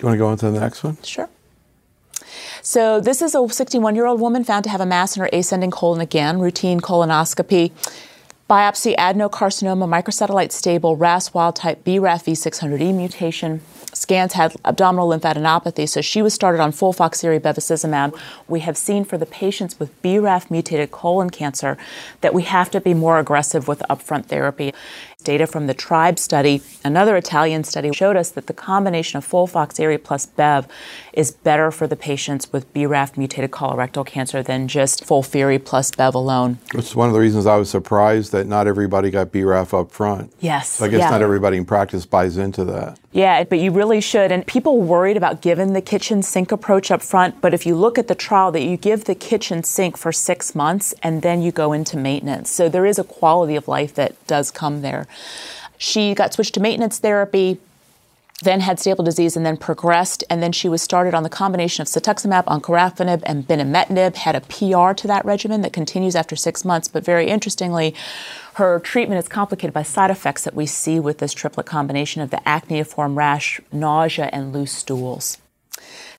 you want to go on to the next one? Sure. So this is a 61-year-old woman found to have a mass in her ascending colon again, routine colonoscopy. Biopsy, adenocarcinoma, microsatellite stable, RAS wild-type BRAF V600E mutation. Scans had abdominal lymphadenopathy, so she was started on FOLFOXIRI bevacizumab. We have seen for the patients with BRAF-mutated colon cancer that we have to be more aggressive with upfront therapy. Data from the TRIBE study, another Italian study, showed us that the combination of FOLFOXIRI plus Bev is better for the patients with BRAF-mutated colorectal cancer than just FOLFIRI plus Bev alone. It's one of the reasons I was surprised that not everybody got BRAF up front. Yes. So I guess not everybody in practice buys into that. Yeah, but you really should. And people worried about giving the kitchen sink approach up front, but if you look at the trial, that you give the kitchen sink for 6 months and then you go into maintenance. So there is a quality of life that does come there. She got switched to maintenance therapy, then had stable disease and then progressed, and then she was started on the combination of cetuximab, encorafenib, and binimetinib, had a PR to that regimen that continues after 6 months, but very interestingly, her treatment is complicated by side effects that we see with this triplet combination of the acneiform rash, nausea, and loose stools.